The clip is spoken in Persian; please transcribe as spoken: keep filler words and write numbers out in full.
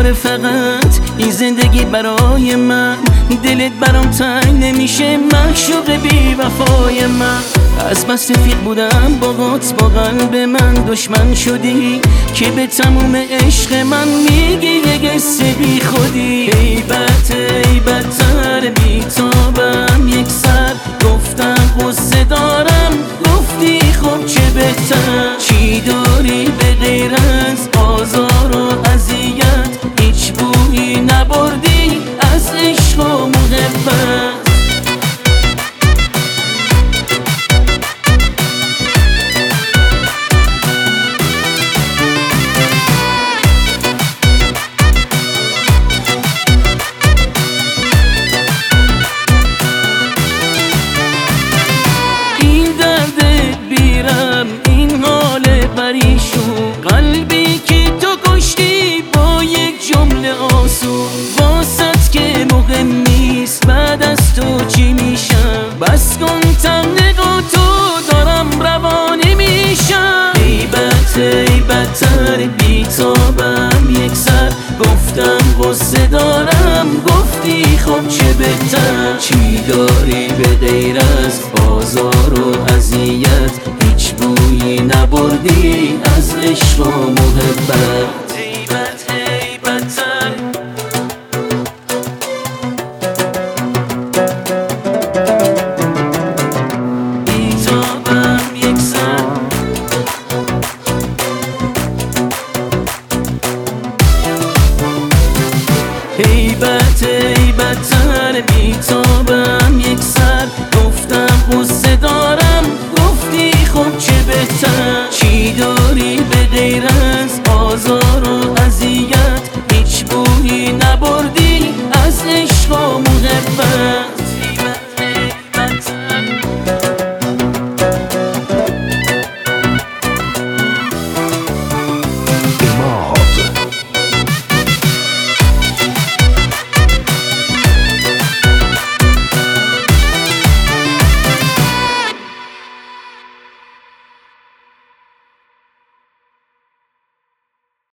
داره فقط این زندگی برای من. دلت برام تنگ نمیشه معشوق بی وفای من. از بس رفیق بودم باهات با قلب من دشمن شدی که به تموم عشق من میگی یه قصه بی خودی. ای بد ای بدتر بی تابم یک سر گفتم غصه دارم گفتی خب چه بهتر. چی داری به غیر از آزار و اذیت هیچ بویی نبردی از عشق و محبت. این حال پریشون قلبی که تو کشتی با یک جمله آسون. واسط که مهم نیست بعد از تو چی میشم. بس کن تنگا تو دارم روانه میشم. ای بد ای بدتر بی تابم یک سر گفتم غصه دارم گفتی خب چه بهتر. چی داری به غیر از بازار و اذیت هیچ بویی نبردی از عشق و محبت. ای بد ای بدتر بی تابم یک سر. ای بد ای بدتر بی تابم یک سر گفتم غصه دارم گفتی خب چه بهتر. چی داری به غیر از آزار و اذیت هیچ بویی نبردی از عشق و محبت.